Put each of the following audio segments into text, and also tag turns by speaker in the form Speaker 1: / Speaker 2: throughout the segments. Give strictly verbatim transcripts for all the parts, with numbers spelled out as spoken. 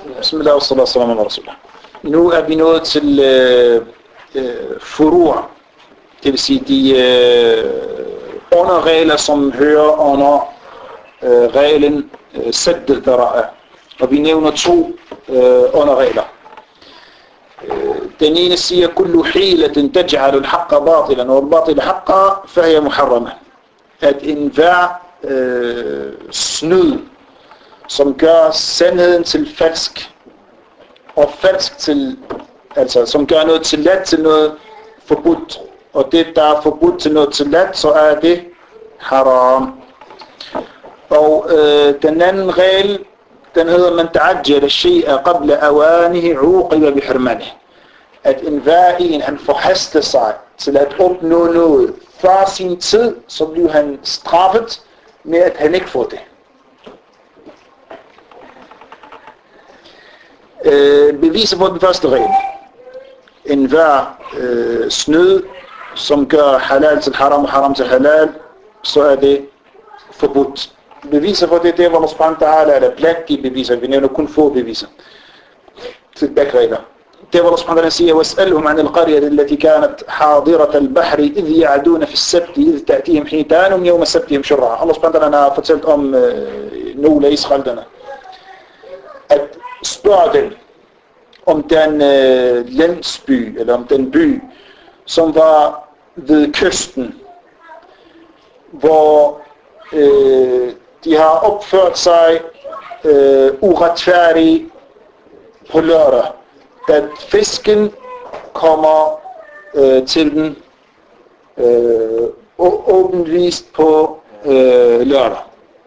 Speaker 1: Bismillah, wassalam, salam ala rasulullah. Nu er vi nået til øh, furur, det vil sige de øh, underregler, som hører under øh, reglen øh, sadd al-dhara'a. Og vi nævner to øh, underregler. Øh, den ene siger, kullu hilatin taj'alu al-haqqa batilan, og al-batil haqqa, fahiya muharrama. At enhver øh, snyd, som gør sandheden til falsk, og falsk til, altså som gør noget til let til noget forbudt, og det der er forbudt til noget til let, så er det haram. Og øh, den anden regel, den hedder, man ta'ajjala shay'a qabla awanihi uqiba bihirmanihi. At enhver en, han forhaster sig til at opnå noget før sin tid, så bliver han straffet med, at han ikke får det. Øh, beviser på den første regel. Enhver øh, snyd, som gør halal til haram og haram til halal, så er det forbudt. Beviser på det, det hvor Allah subhanahu wa ta'ala er blandt de beviser. Vi nævner kun få beviser til begge regler. Det hvor Allah subhanahu wa ta'ala siger, وَاسْأَلْهُمْ عَنِ الْقَرْيَةِ الَّتِي كَانَتْ حَاضِرَةَ الْبَحْرِ إِذْ يَعْدُونَ فِي السَّبْتِ إِذْ تَأْتِيهِمْ حِيتَانُهُمْ يَوْمَ سَبْتِهِمْ شُرَّعًا. Allah subhanahu wa ta'ala har fortalt om øh, nogle af israelerne, at spørge dem om den øh, landsby, eller om den by, som var ved kysten, hvor øh, de har opført sig øh, uretfærdigt på lørdag, da fisken kommer øh, til den øh, åbenlyst på øh, lørdag.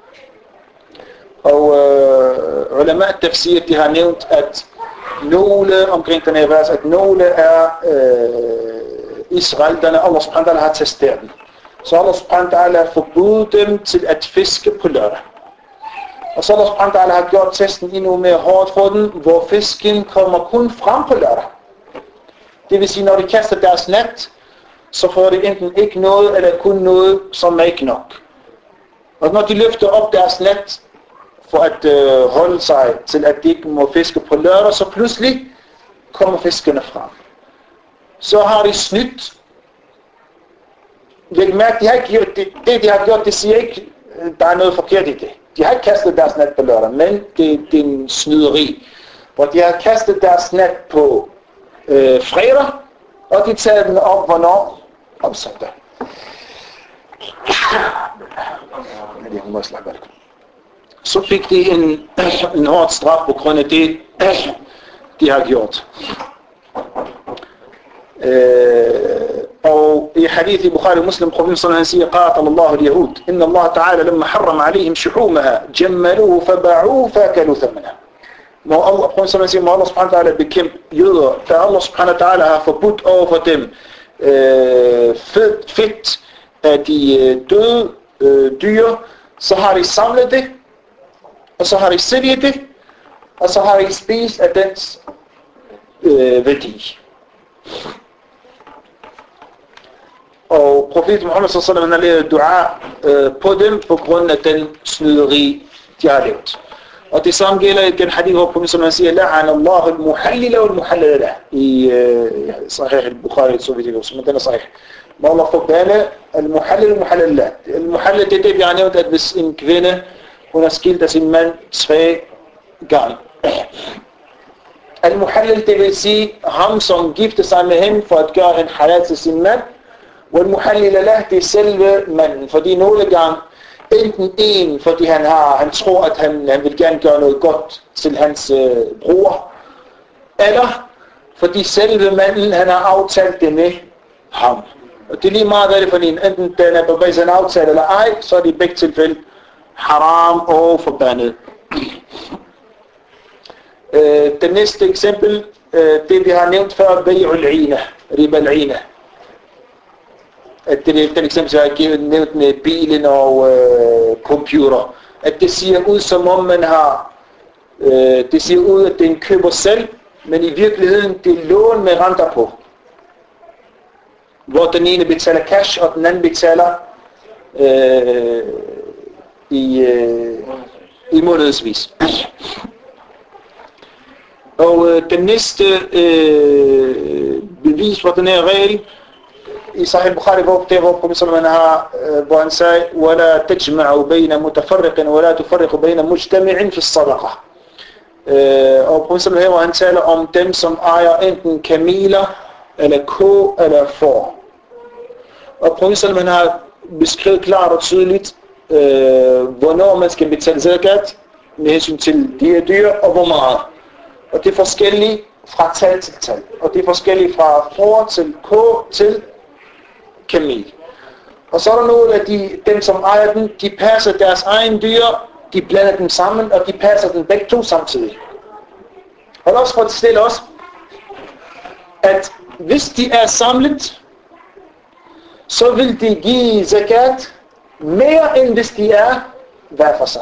Speaker 1: Og øh, ulama tafsir, de har nævnt, at nogle omkring den her vers, at nogle er øh, israelerne, Allah subhanahu wa ta'ala har testet dem. Så Allah subhanahu wa ta'ala har forbudt dem til at fiske på lørdag. Og så Allah subhanahu wa ta'ala har gjort testen endnu mere hårdt for dem, hvor fisken kommer kun frem på lørdag. Det vil sige, når de kaster deres net, så får de enten ikke noget, eller kun noget, som er ikke nok. Og når de løfter op deres net, for at øh, holde sig til, at de ikke må fiske på lørdag, så pludselig kommer fiskerne frem. Så har de snydt. Læg mærke, de har ikke gjort det. Det, de har gjort, det siger ikke, der er noget forkert i det. De har ikke kastet deres net på lørdag, men det, det er en snyderi. Hvor de har kastet deres net på øh, fredag, og de tager den op, hvornår? Om søndag. Så fik de en, en hård straf på grund af det, de har gjort. Øh, og i hadith i Bukhari Muslim, profeten sallallahu alaihi wa sallam siger, قاتل الله اليهود إن الله تعالى لما حرم عليهم شحومها جملوه فباعوه فأكلوا ثمنها. Må Allah, profeten sallallahu alaihi wa sallam, må Allah subhanahu wa ta'ala bekæmpe jøder, da Allah subhanahu wa ta'ala har forbudt over for dem øh, fedt, fedt af de døde øh, dyr, så har de samlet det, og så har de sælget det, og så har de spist af dens øh, værdi. Og profeten Muhammad sallallahu alaihi wa sallam har lavet dua øh, på dem på grund af den snyderi, de har lavet. Og det samme gælder i den hadith, hvor profeten sallallahu alaihi wa sallam siger, la'an Allah al-muhallila wal-muhallala i øh, Sahih al-Bukhari, så vidt jeg husker, men den er sahih. Må Allah forbande al-muhallil wal-muhallala. Al-muhallil, det er det, vi har nævnt, at hvis en kvinde, hun er skilt af sin mand tre gange. Al-muhallil, det vil sige ham, som gifter sig med hende for at gøre en halal til sin mand. Og al-muhallil Allah, det er selve manden, fordi nogle gange enten en, fordi han har, han tror, at han, han vil gerne gøre noget godt til hans øh, bror, eller fordi selve manden, han har aftalt det med ham. Og det er lige meget, hvad det er for en, enten den er på base en aftale eller ej, så er det i begge tilfælde haram og forbandet. øh, det næste eksempel, øh, det vi har nævnt før, bay'ul 'ina, riba al-'ina. At det er den eksempel, jeg har givet nævnt med bilen og øh, computer. At det ser ud, som om man har, øh, det ser ud, at det er en køber selv, men i virkeligheden, det er lån med renter på. Hvor den ene betaler cash, og den anden betaler øh, i, øh, i månedsvis. Og øh, den næste øh, bevis for den her regel, i Sahih Bukhari, hvor der hvor professoren har, øh, hvor han sagde, وَلَا تَجْمَعُ بَيْنَ مُتَفَرِّقٍ وَلَا تُفَرِّقُ بَيْنَ مُجْتَمِعٍ فِي الصَّدَقَةِ. Øh, og professoren her, hvor han taler om dem, som ejer enten kameler, eller ko, eller får. Og professoren har beskrevet klart og tydeligt, øh, hvornår man skal betale zakat, med hensyn til de her dyr, og hvor meget. Og det er forskelligt fra tal til tal. Og det er forskelligt fra får til ko til kamel. Og så er der nogle af de, dem, som ejer den, de passer deres egen dyr, de blander dem sammen, og de passer den begge to samtidig. Og også for at stille os, at hvis de er samlet, så vil de give zakat mere end hvis de er hver for sig.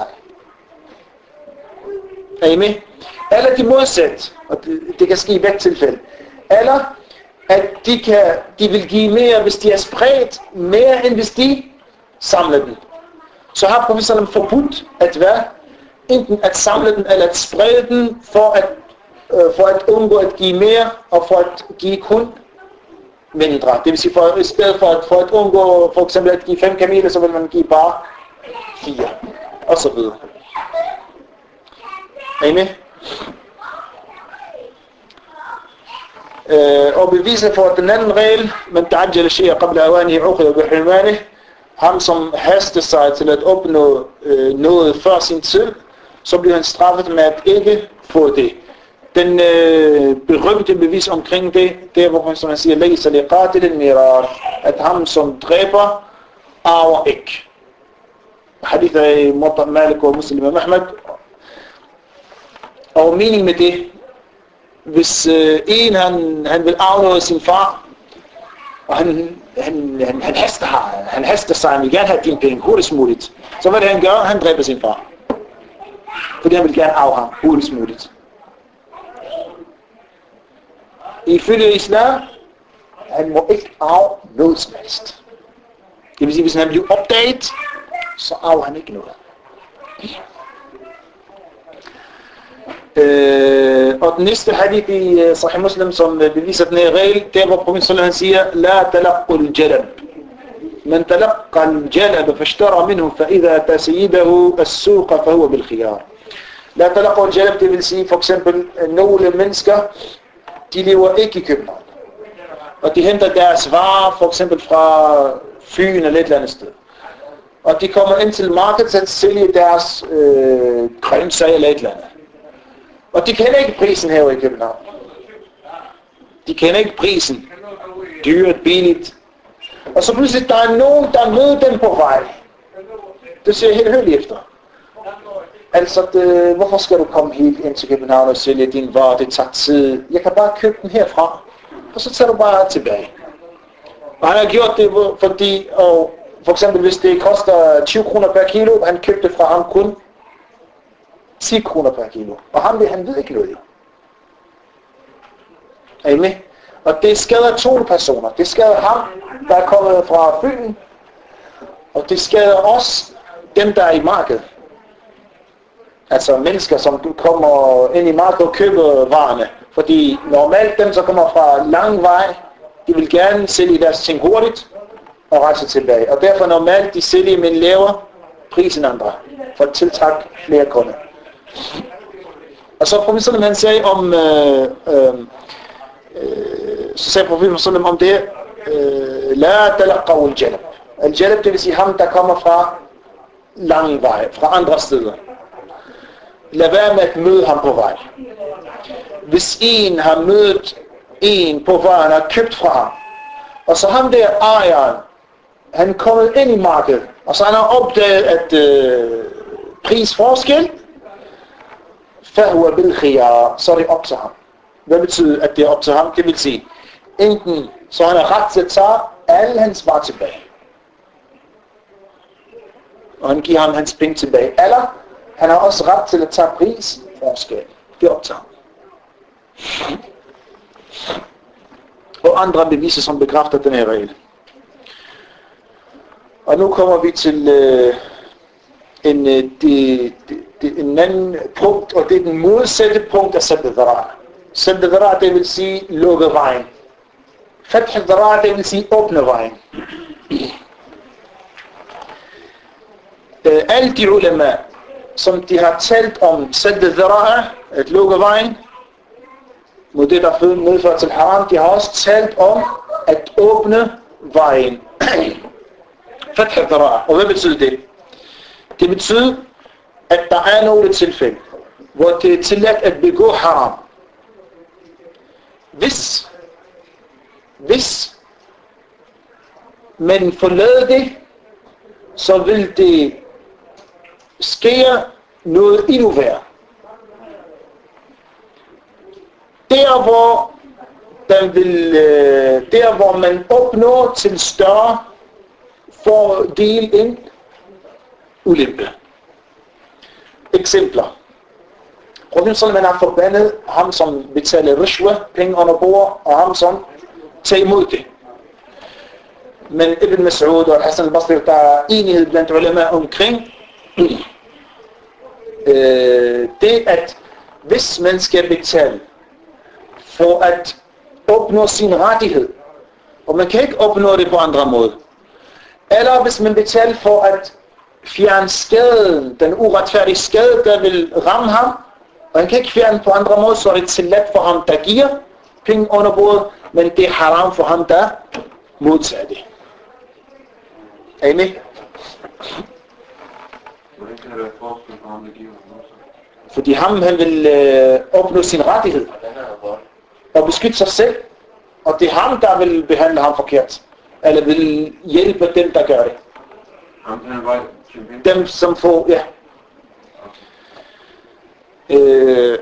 Speaker 1: Er I med? Eller de modsat, og det, det kan ske i begge tilfælde. Eller at de, kan, de vil give mere, hvis de er spredt, mere end hvis de samler den. Så har professoren forbudt at være enten at samle den eller at sprede den for at, øh, for at undgå at give mere og for at give kun mindre. Det vil sige, for, i stedet for at, for at undgå for eksempel at give fem kameler, så vil man give bare fire, og så videre. Er I med? Øh, og beviser for den anden regel, men ta'ajjal shay'a qabla awanihi uqida bihirmanihi, ham som haster sig til at opnå øh, noget før sin tid, så bliver han straffet med at ikke få det. Den øh, berømte bevis omkring det, det er, hvor man, som man siger, laysa liqatilin mirath, at ham som dræber, arver ikke. Hadith af Muwatta Malik og Muslim og Ahmad. Og mening med det, hvis øh, en han, han vil arve noget af sin far, og han, han, han, han, haster, han haster sig, han vil gerne have dine penge hurtigst muligt, så hvad det han gør? Han dræber sin far. Fordi han vil gerne arve ham hurtigst muligt. Ifølge islam, han må ikke arve noget som helst. Det vil sige, hvis han bliver opdaget, så arver han ikke noget. Øh, og den næste hadith i uh, Sahih Muslim, som uh, beviser den her regel, det er, hvor profeten han siger, La talaqqul jalab. Man talaqqal jalab, fashtara minhu, fa idha tasiyidahu as-suqa, fa huwa bil khiyar. La talaqqul jalab, det vil sige, for eksempel, nogle mennesker, de lever ikke i København. Og de henter deres varer, for eksempel fra Fyn eller et eller andet sted. Og de kommer ind til markedet at sælge deres øh, grøntsager eller et eller andet. Og de kender ikke prisen her i København. De kender ikke prisen. Dyrt, billigt. Og så pludselig der er nogen, der møder dem på vej. Det ser helt højt efter. Altså, det, hvorfor skal du komme helt ind til København og sælge din varer? Det tager tid. Jeg kan bare købe den herfra. Og så tager du bare tilbage. Og han har gjort det, fordi, og for eksempel hvis det koster tyve kroner per kilo, han købte fra ham kun ti kroner per kilo. Og ham det, han ved ikke noget. Er I med? Og det skader to personer. Det skader ham, der er kommet fra Fyn. Og det skader også dem, der er i markedet. Altså mennesker, som kommer ind i markedet og køber varerne. Fordi normalt dem, som kommer fra lang vej, de vil gerne sælge deres ting hurtigt og rejse tilbage. Og derfor normalt de sælger med en lavere pris end andre. For at tiltrække flere kunder. Og så profeten han sagde om øh, øh, øh, så sagde profeten om det øh, La talaqaw al-jalab. Al-jalab, det vil sige ham der kommer fra lang vej, fra andre steder. Lad være med at møde ham på vej. Hvis en har mødt en på vej, han har købt fra ham, og så ham der ejeren, han er kommet ind i markedet, og så han har opdaget at øh, prisforskel, فَهُوَ بِالْخِيَارِ, så er det op til ham. Hvad betyder at det er op til ham? Det vil sige, enten så han har ret til at tage alle hans varer tilbage, og han giver ham hans penge tilbage, eller han har også ret til at tage prisforskel. Det er op til ham. Og andre beviser, som bekræfter den her regel. Og nu kommer vi til øh, en, øh, det, det, det, en anden punkt, og det er den modsatte punkt af sabedhara. Sadd al-dhara', det vil sige lukke vejen. Fath al-dhara', det vil sige åbne vejen. Alle de ulema, som de har talt om sadd al-dhara', at lukke vejen, mod det, der medfører til haram, de har også talt om at åbne vejen. Fath al-dhara'. Og hvad betyder det? Det betyder, at der er nogle tilfælde, hvor det er tilladt at begå haram. Hvis, hvis man forlader det, så vil det ske noget endnu værre. Der hvor, der, vil, der hvor man opnår til større fordel end ulempe. Eksempler. Profeten sallallahu har forbandet ham, som betaler rishwa, penge under bord, og ham, som tager imod det. Men Ibn Mas'ud og Hassan al-Basri, der er enighed blandt ulema omkring øh, det, at hvis man skal betale for at opnå sin rettighed, og man kan ikke opnå det på andre måder, eller hvis man betaler for at fjerne skaden, den uretfærdige skade, der vil ramme ham, og han kan ikke fjerne på andre måder, så er det tilladt for ham, der giver penge under bordet, men det er haram for ham, der modtager det. Er I med?
Speaker 2: Hvordan kan det være forskel for ham, der giver?
Speaker 1: Fordi ham, han vil øh, opnå sin rettighed og beskytte sig selv, og det er ham, der vil behandle ham forkert, eller vil hjælpe dem, der gør det. Dem, som får, ja. Øh,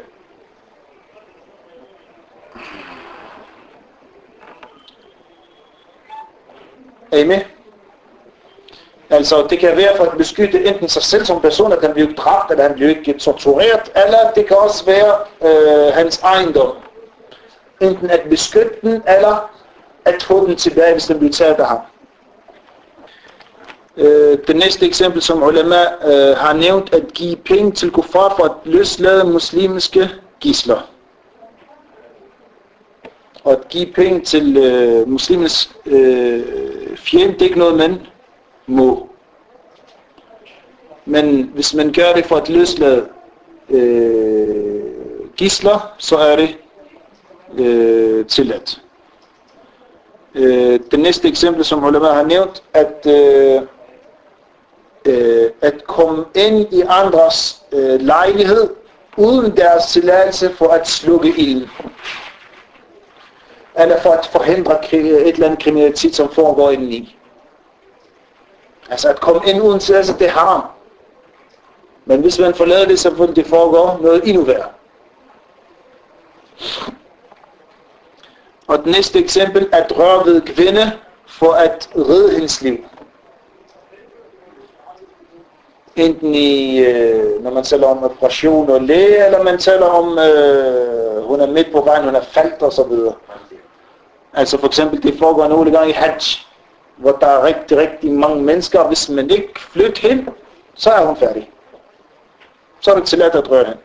Speaker 1: er I med? Altså, det kan være for at beskytte enten sig selv som person, at han bliver dræbt, eller han bliver ikke tortureret, eller det kan også være øh, hans ejendom. Enten at beskytte den, eller at få den tilbage, hvis den bliver taget af ham. Øh, det næste eksempel, som ulema øh, har nævnt, at give penge til kuffar for at løslade muslimske gidsler. Og at give penge til øh, muslimens øh, fjende, det er ikke noget, man må. Men hvis man gør det for at løslade øh, gidsler, så er det øh, tilladt. Øh, det næste eksempel, som ulema har nævnt, at øh, øh, at komme ind i andres øh, lejlighed uden deres tilladelse for at slukke ilden, eller for at forhindre et eller andet kriminalitet, som foregår indeni. Altså at komme ind uden tilladelse, det er haram. Men hvis man forlader det, så vil det foregå noget endnu værre. Og det næste eksempel, at røre ved kvinde for at redde hendes liv. Enten i, øh, når man taler om operation og læge, eller man taler om, øh, hun er midt på vejen, hun er faldt og så videre. Altså for eksempel, det foregår nogle gange i Hajj, hvor der er rigtig, rigtig mange mennesker, og hvis man ikke flytter hen, så er hun færdig. Så er det tilladt at røre hen.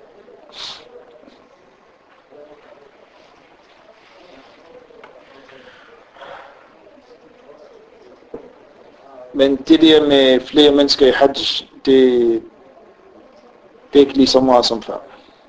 Speaker 1: Men det der med flere mennesker i Hajj, det, det er ikke lige så meget som før.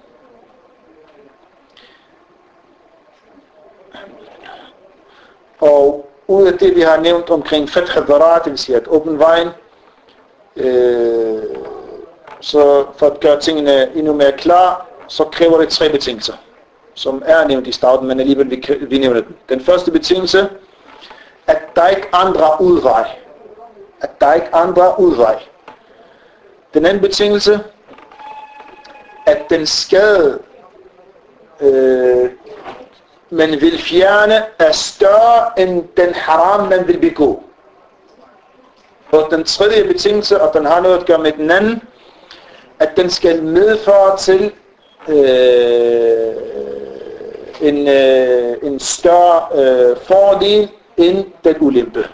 Speaker 1: Og ud af det, vi har nævnt omkring fath al-dhara', det vil sige at åbne vejen, øh, så for at gøre tingene endnu mere klar, så kræver det tre betingelser, som er nævnt i starten, men alligevel vi, vi nævner den. Den første betingelse, at der ikke er andre udvej. At der er ikke andre udvej. Den anden betingelse, at den skade, øh, man vil fjerne, er større end den haram, man vil begå. Og den tredje betingelse, og den har noget at gøre med den anden, at den skal medføre til øh, en, øh, en større øh, fordel end den ulempe.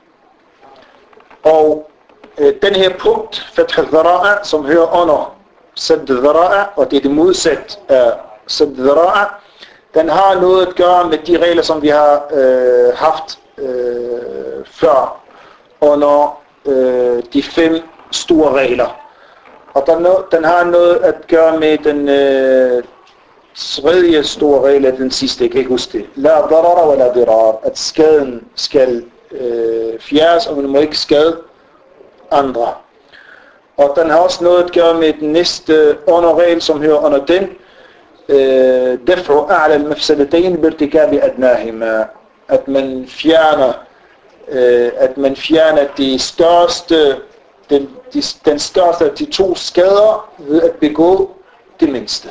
Speaker 1: Og øh, den her punkt, fath al-dhara', som hører under sadd dhara'a, og det er det modsat af sadd dhara'a. Den har noget at gøre med de regler, som vi har øh, haft øh, før under øh, de fem store regler. Og den, den har noget at gøre med den øh, tredje store regel, den sidste, jeg kan ikke huske det. La darara wa la dirar, at skaden skal øh, fjernes, og man må ikke skade andre. Og den har også noget at gøre med den næste underregel, som hører under den. Daf'u a'la al-mafsadatayn birtikabi adnahima, at man fjerner at man fjerner de største den, de, den største af de to skader ved at begå det mindste.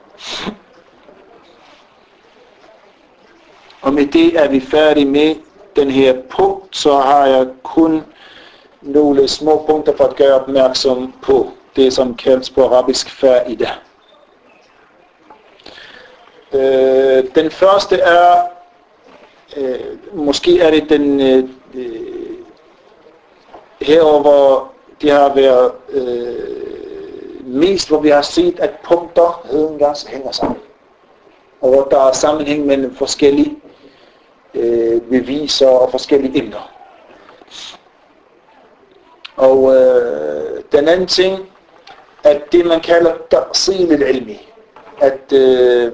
Speaker 1: Og med det er vi færdige med den her punkt, så har jeg kun nogle små punkter for at gøre opmærksom på det, som kaldes på arabisk fa'ida. Øh, den første er, øh, måske er det den øh, herover, hvor det har været øh, mest, hvor vi har set, at punkter hedengangs hænger sammen. Og hvor der er sammenhæng mellem forskellige øh, beviser og forskellige emner. Og øh, den anden ting, at det man kalder ta'sil al-ilmi, at øh,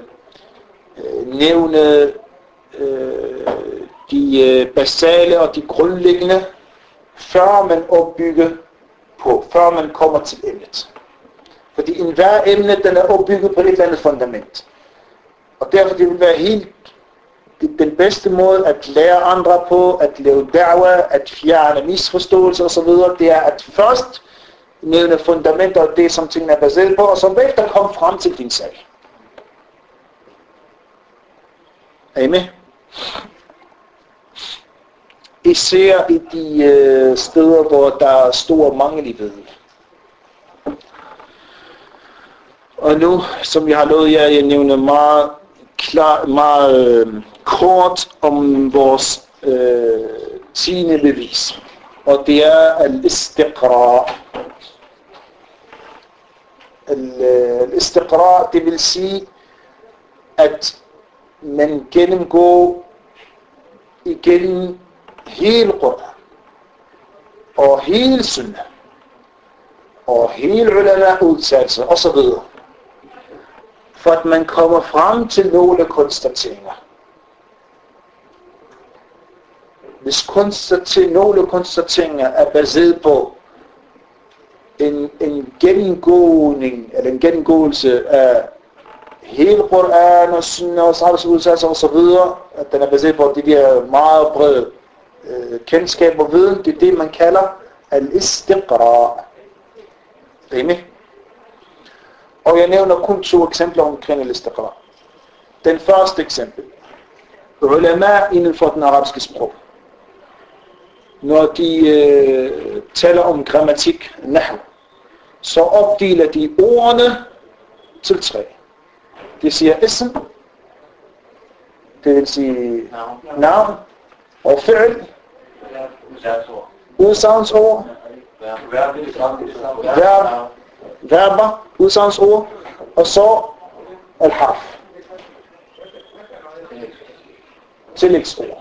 Speaker 1: nævne øh, de øh, basale og de grundlæggende, før man opbygger på, før man kommer til emnet. Fordi enhver emne, den er opbygget på et eller andet fundament. Og derfor det vil være helt den bedste måde at lære andre på, at lave da'wah, at fjerne misforståelser osv., det er at først nævne fundamenter og det, som tingene er baseret på, og så bagefter komme frem til din sag. Er I med? Især i de øh, steder, hvor der er stor mangel i viden. Og nu, som jeg har lovet jer, jeg nævner meget, klar, meget øh, kort om vores øh, tiende bevis. Og det er al-istiqra. Al-istiqra, det vil sige, at man gennemgår igennem hele Qur'an og hele Sunnah og hele ulama udtalelser og så videre, for at man kommer frem til nogle konstateringer. Hvis konstater- nogle konstateringer er baseret på en, en gennemgåning eller en gennemgåelse af hele Qur'an og Sunnah og sahabas udtalelser og så videre, at den er baseret på de der meget brede øh, kendskab og viden, det er det man kalder al-istiqra. Er I med? Og jeg nævner kun to eksempler omkring al-istiqra. Den første eksempel. Ulama inden for den arabiske sprog. Når de øh, taler om grammatik, nahw, så opdeler de ordene til tre. De siger ism, det vil sige navn, og fi'l, udsagnsord, verb, verber, udsagnsord, og så al-harf, tillægsord.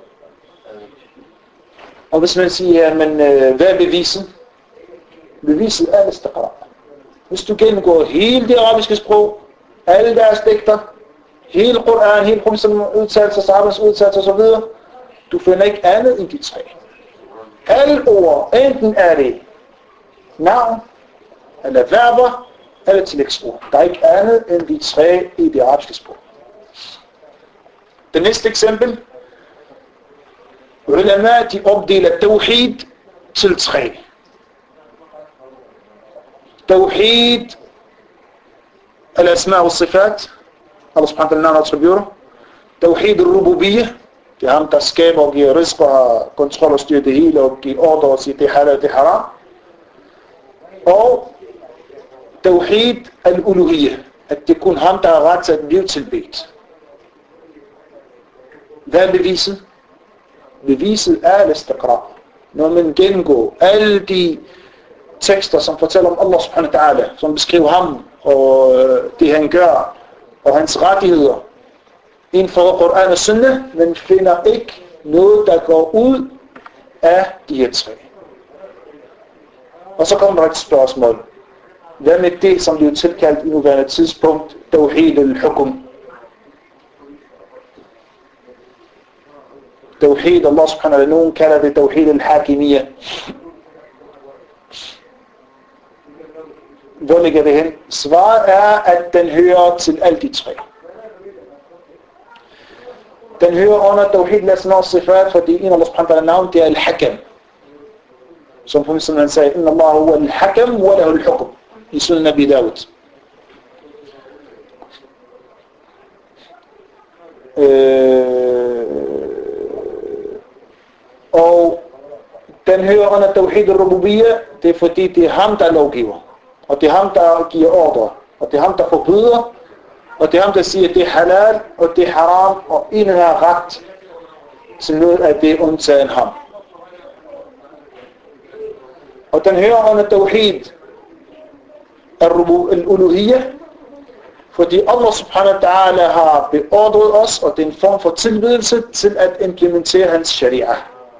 Speaker 1: Og hvis man siger, men hvad er beviset? Beviset er istiqra. Hvis du gennemgår hele det arabiske sprog, alle deres digter, hele Qur'an, hele Qur'ans udtalelser, sahabas udtalelser osv., du finder ikke andet end de tre. Alle ord, enten er det navn, eller verber, eller tillægsord. Der er ikke andet end de tre i det arabiske sprog. Det næste eksempel. Ulama, de opdeler tawhid til tre. Tawhid al-asma' og sifat, Allah subhanahu wa ta'ala attributter. Tawhid al-rububiyyah, det er ham, der skaber og giver rizq og kontrol og styrer det hele og giver ordre og siger, det er halal og det er haram. Og Tawhid al-uluhiyyah, at det er kun ham, der har ret til at blive tilbedt. Hvad er beviset? Beviset er al-istiqra. Når man gennemgår alle de tekster, som fortæller om Allah subhanahu wa ta'ala, som beskriver ham og det han gør, og hans rettigheder, inden for Koran og Sunnah, men finder ikke noget, der går ud af de her tre. Og så kommer der et spørgsmål. Hvad med det, som bliver tilkaldt i nuværende tidspunkt, Tawhid al-Hukum? Tawhid, Allah subhanahu wa ta'ala, nogen kalder det Tawhid al-Hakimiyya. Hvor ligger det hen? Svaret er, at den hører til alle de tre. Den hører under Tawhid al-Asma' sifat, fordi en Allah subhanahu wa ta'ala navn, det er al-Hakam. Som på mislen han sagde, Inna Allah huwa al-Hakam wa lahu al-Hukum. I Sunan Nabi Dawud. Øh, og den hører under Tawhid al-Rububiyya, det er fordi det er ham, der lovgiver. Og det er ham, der giver ordre. Og det er ham, der forbyder. Og det er ham, der siger, at det er halal, og det er haram, og ingen har ret til noget af det undtagen ham. Og den hører under Tawhid al-Uluhiyya, fordi Allah subhanahu wa ta'ala har beordret os, og det er en form for tilbedelse til at implementere hans sharia.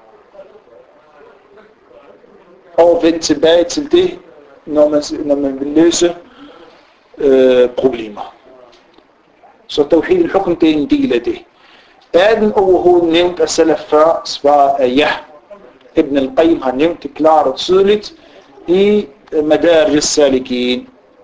Speaker 1: Og vende tilbage til det, når man, når man vil løse øh, problemer. Så Tawhid al-Hukm, det er en del af det. Er den overhovedet nævnt af salaf før? Svaret er ja. Ibn al-Qayyim har nævnt det klart og tydeligt i Madarij al-Salikin.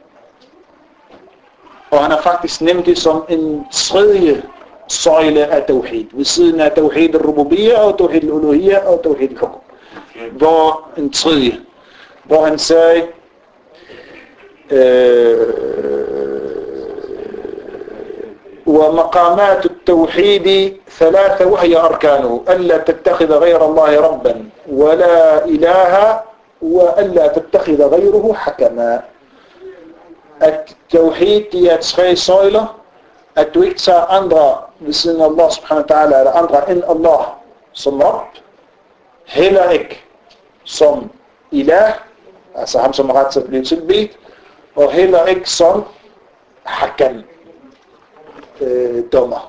Speaker 1: Og han har faktisk nævnt det som en tredje søjle af Tawhid. Ved siden af Tawhid al-Rububiyya og Tawhid al-Uluhiyya og Tawhid al-Hukm. Hvor en tredje. Hvor han sagde, ومقامات التوحيد ثلاثة وهي أركانه ألا تتخذ غير الله ربا ولا إله وألا تتخذ غيره حكما. التوحيد er tre søjler, at du ikke tager andre ved siden af Allah subhanahu wa ta'ala eller andre end Allah som Rabb, heller ikke som ilah, altså ham som ret til at blive tilbedt, og heller ikke som hakam, øh, dommer.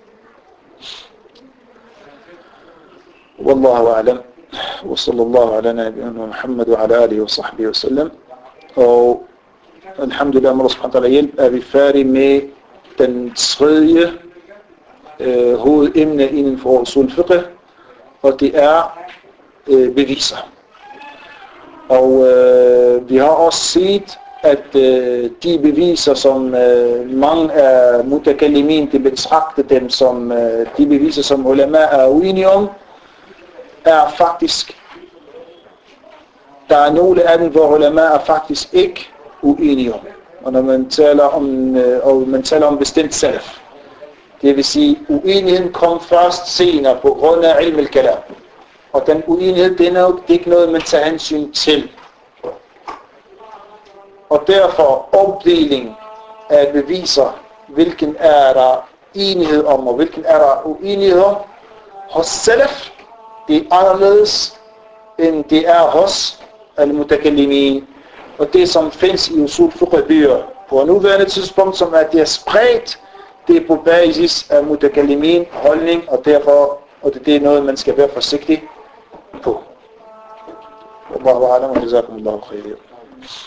Speaker 1: Wallahu a'lam. Wa sallallahu ala nabiyyina Muhammad wa ala alihi wa sahbihi wa sallam. Og alhamdulillah, med Allah subhanahu wa ta'ala hjælp, er vi færdige med den tredje øh, hovedemne inden for usul fiqh, og det er øh, beviser. Og øh, vi har også set, at øh, de beviser, som øh, mange af mutakallimin, de betragter dem som øh, de beviser, som ulama er uenige om, er faktisk, der er nogle af dem, hvor ulama er faktisk ikke uenige om. Og når man taler om, øh, og man taler om bestemt salaf, det vil sige, uenigheden kom først senere på grund af ilm al-kalam. Og den uenighed, det er, noget, det er ikke noget, man tager hensyn til. Og derfor opdeling af beviser, hvilken er der enighed om, og hvilken er der uenighed om, hos salaf, det er anderledes, end det er hos al-mutakallimin. Og det, som findes i usul fiqh-bøger på nuværende tidspunkt, som er det er spredt, det er på basis af mutakallimin holdning, og derfor, og det er noget, man skal være forsigtig på. Wallahu a'lam wa jazakumullahu khairan.